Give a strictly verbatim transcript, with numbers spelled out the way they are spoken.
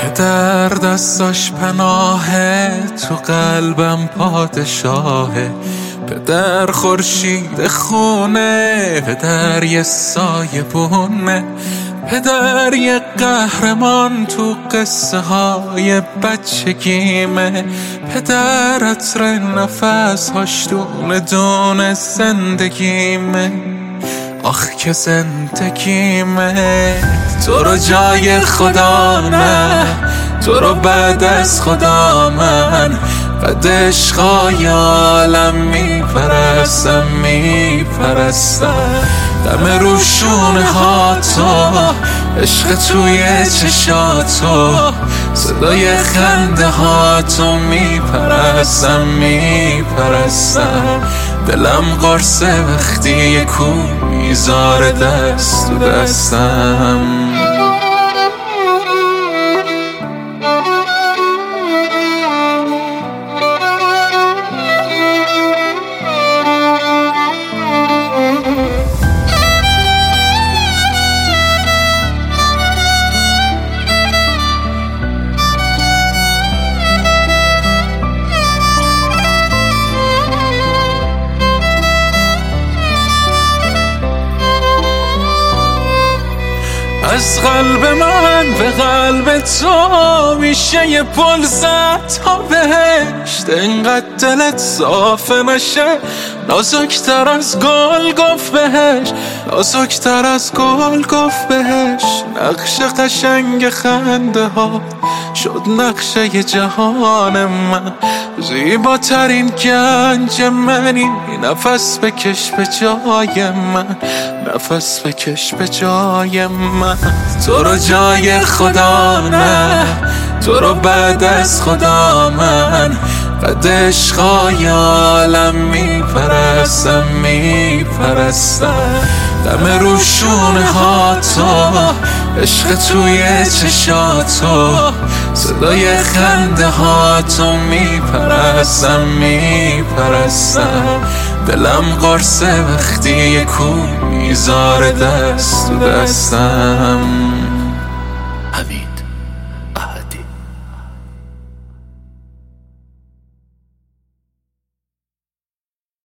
پدر دستاش پناهه، تو قلبم پادشاهه. پدر خورشید خونه، پدر یه سایه بونه. پدر یه قهرمان تو قصه های بچگیمه. پدر عطر نفس هاش دونه دونه زندگیمه. آخ که زندگیمه. تو رو جای خدا نه، تو رو بعد از خدا من قد عشقای عالم میپرستم میپرستم. دم روشونه ها تو، عشق توی چشاتو، صدای خنده ها تو میپرستم میپرستم. دلم قرصه وقتی یه کو میذاره دست تو دستم. از قلب من به قلب تو میشه یه پل زد تا بهشت. انقدر دلت صافه نشه، نازکتر از گل گفت بهش، نازکتر از گل گفت بهش. نقش قشنگ خنده ها شد نقشه ی جهان من. زیباترین گنج منی، نفس بکش به جای من، نفس بکش به جای من. تو رو جای خدا نه، تو رو بعد از خدا من قد عشقای عالم میپرستم میپرستم. دم روشونه ها تو، عشق توی چشاتو، صدای خنده ها تو میپرستم میپرستم. دلم قرصه وقتی یه کو میذاره دست تو دستم.